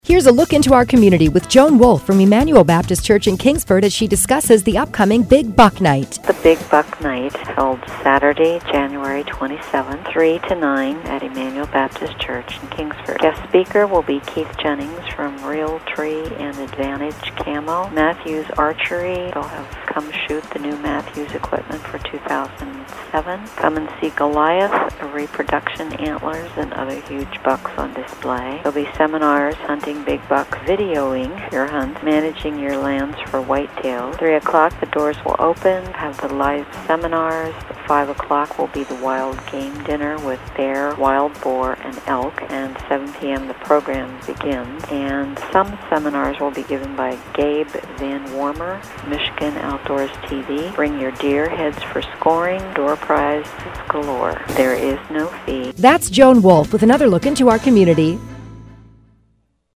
Here's a look into our community with Joan Wolf from Emmanuel Baptist Church in Kingsford as she discusses the upcoming Big Buck Night. The Big Buck Night held Saturday, January 27th, 3 to 9 at Emmanuel Baptist Church in Kingsford. Guest speaker will be Keith Jennings from Realtree and Advantage Camo. Matthews Archery will have come shoot the new Matthews equipment for 2007. Come and see Goliath, reproduction antlers, and other huge bucks on display. There'll be seminars, hunting big bucks, videoing your hunts, managing your lands for whitetails. 3 o'clock the doors will open, have the live seminars. At 5 o'clock will be the wild game dinner with bear, wild boar, and elk. And 7 p.m. the program begins. And some seminars will be given by Gabe Van Warmer, Michigan Outdoors TV. Bring your deer heads for scoring, door prizes galore. There is no fee. That's Joan Wolf with another look into our community.